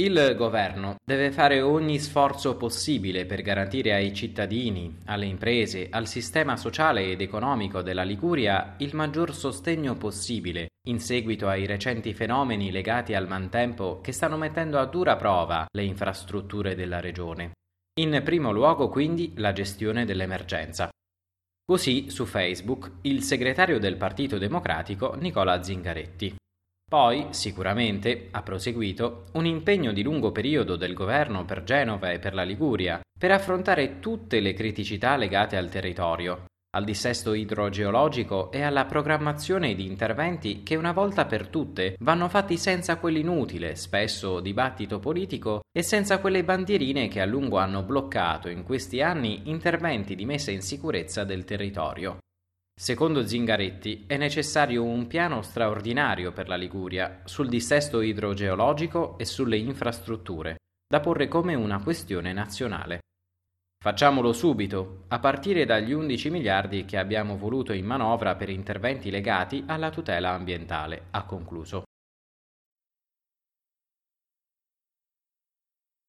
Il governo deve fare ogni sforzo possibile per garantire ai cittadini, alle imprese, al sistema sociale ed economico della Liguria il maggior sostegno possibile in seguito ai recenti fenomeni legati al maltempo che stanno mettendo a dura prova le infrastrutture della regione. In primo luogo, quindi, la gestione dell'emergenza. Così, su Facebook, il segretario del Partito Democratico Nicola Zingaretti. Poi, sicuramente, ha proseguito, un impegno di lungo periodo del governo per Genova e per la Liguria per affrontare tutte le criticità legate al territorio, al dissesto idrogeologico e alla programmazione di interventi che una volta per tutte vanno fatti senza quell'inutile, spesso dibattito politico e senza quelle bandierine che a lungo hanno bloccato in questi anni interventi di messa in sicurezza del territorio. Secondo Zingaretti è necessario un piano straordinario per la Liguria sul dissesto idrogeologico e sulle infrastrutture, da porre come una questione nazionale. Facciamolo subito, a partire dagli 11 miliardi che abbiamo voluto in manovra per interventi legati alla tutela ambientale, ha concluso.